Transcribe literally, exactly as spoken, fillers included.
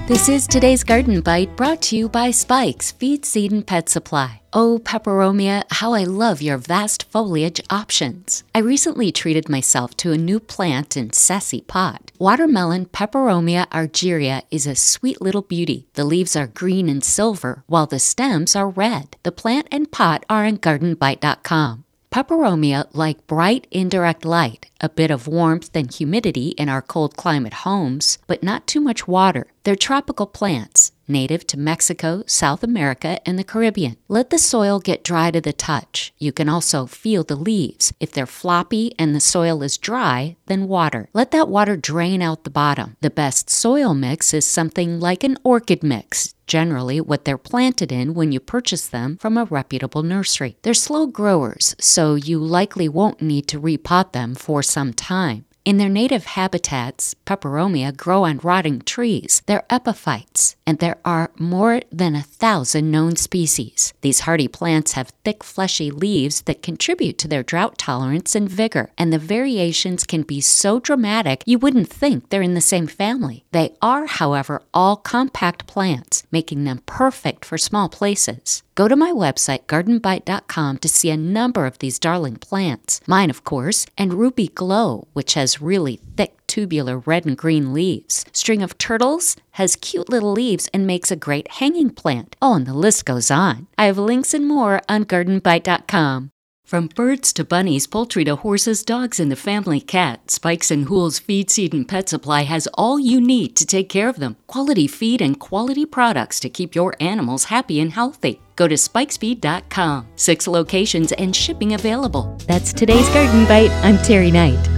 This is today's Garden Bite, brought to you by Spike's Feed, Seed, and Pet Supply. Oh, Peperomia, how I love your vast foliage options. I recently treated myself to a new plant in sassy pot. Watermelon Peperomia argyria is a sweet little beauty. The leaves are green and silver, while the stems are red. The plant and pot are on garden bite dot com. Peperomia like bright, indirect light, a bit of warmth and humidity in our cold climate homes, but not too much water. They're tropical plants, native to Mexico, South America, and the Caribbean. Let the soil get dry to the touch. You can also feel the leaves. If they're floppy and the soil is dry, then water. Let that water drain out the bottom. The best soil mix is something like an orchid mix, generally what they're planted in when you purchase them from a reputable nursery. They're slow growers, so you likely won't need to repot them for some time. In their native habitats, Peperomia grow on rotting trees. They're epiphytes, and there are more than a thousand known species. These hardy plants have thick, fleshy leaves that contribute to their drought tolerance and vigor, and the variations can be so dramatic you wouldn't think they're in the same family. They are, however, all compact plants, making them perfect for small places. Go to my website, garden bite dot com, to see a number of these darling plants. Mine, of course, and Ruby Glow, which has really thick, tubular red and green leaves. String of Turtles has cute little leaves and makes a great hanging plant. Oh, and the list goes on. I have links and more on garden bite dot com. From birds to bunnies, poultry to horses, dogs, and the family cat, Spikes and Hoole's Feed, Seed, and Pet Supply has all you need to take care of them. Quality feed and quality products to keep your animals happy and healthy. Go to spikes feed dot com. Six locations and shipping available. That's today's Garden Bite. I'm Terry Knight.